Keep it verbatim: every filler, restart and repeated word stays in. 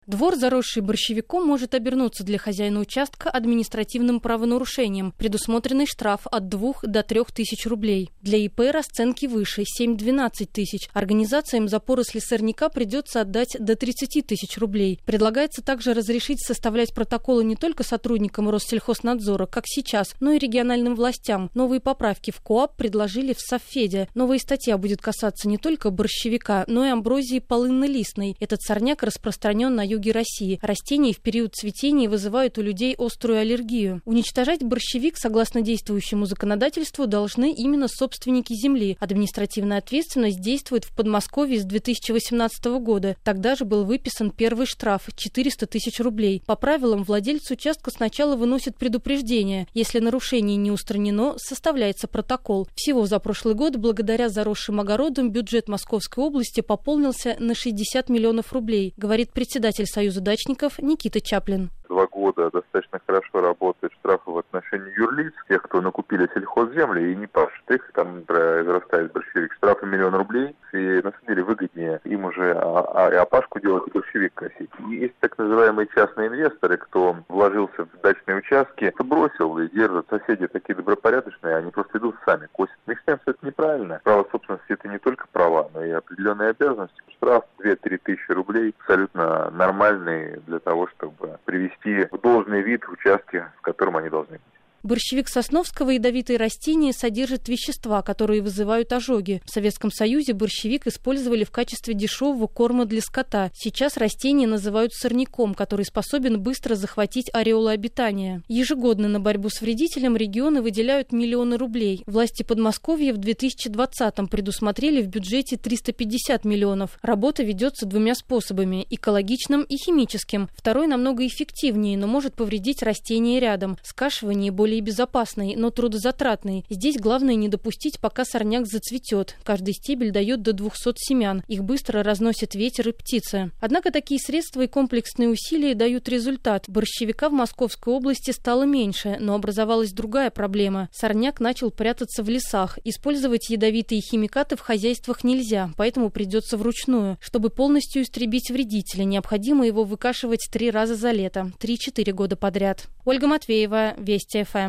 Двор, заросший борщевиком, может обернуться для хозяина участка административным правонарушением. Предусмотренный штраф от двух до трех тысяч рублей. Для И П расценки выше – семь-двенадцать тысяч. Организациям за поросли сорняка придется отдать до тридцати тысяч рублей. Предлагается также разрешить составлять протоколы не только сотрудникам Россельхознадзора, как сейчас, но и региональным властям. Новые поправки в КоАП предложили в Совфеде. Новая статья будет касаться не только борщевика, но и амброзии полынно-листной. Этот сорняк распространен на юге России. Растения в период цветения вызывают у людей острую аллергию. Уничтожать борщевик, согласно действующему законодательству, должны именно собственники земли. Административная ответственность действует в Подмосковье с две тысячи восемнадцатого года. Тогда же был выписан первый штраф – четыреста тысяч рублей. По правилам, владелец участка сначала выносит предупреждение. Если нарушение не устранено, составляется протокол. Всего за прошлый год, благодаря заросшим огородам, бюджет Московской области пополнился на шестьдесят миллионов рублей, говорит председатель Союза дачников Никита Чаплин. Два года достаточно хорошо работают штрафы в отношении юрлиц, тех, кто накупили сельхозземли и не пашет их, там зарастает борщевик. Штрафы миллион рублей, и на самом деле выгоднее им уже а, а, и опашку делать, и борщевик косить. И есть так называемые частные инвесторы, кто вложился в дачные участки, бросил и держат. Соседи такие добропорядочные, они просто идут сами, косят. Мы считаем, что это неправильно. Право собственности — это не только права, но и определенные обязанности. Штраф две-три тысячи рублей абсолютно нормальный для того, чтобы привести в должный вид участки, в котором они должны быть. Борщевик сосновского ядовитые растения содержит вещества, которые вызывают ожоги. В Советском Союзе борщевик использовали в качестве дешевого корма для скота. Сейчас растения называют сорняком, который способен быстро захватить ареолы обитания. Ежегодно на борьбу с вредителем регионы выделяют миллионы рублей. Власти Подмосковья в две тысячи двадцатом предусмотрели в бюджете триста пятьдесят миллионов. Работа ведется двумя способами – экологичным и химическим. Второй намного эффективнее, но может повредить растения рядом. Скашивание более более безопасный, но трудозатратный. Здесь главное не допустить, пока сорняк зацветет. Каждый стебель дает до двухсот семян. Их быстро разносит ветер и птицы. Однако такие средства и комплексные усилия дают результат. Борщевика в Московской области стало меньше, но образовалась другая проблема. Сорняк начал прятаться в лесах. Использовать ядовитые химикаты в хозяйствах нельзя, поэтому придется вручную. Чтобы полностью истребить вредителя, необходимо его выкашивать три раза за лето, три-четыре года подряд. Ольга Матвеева, Вести ФМ.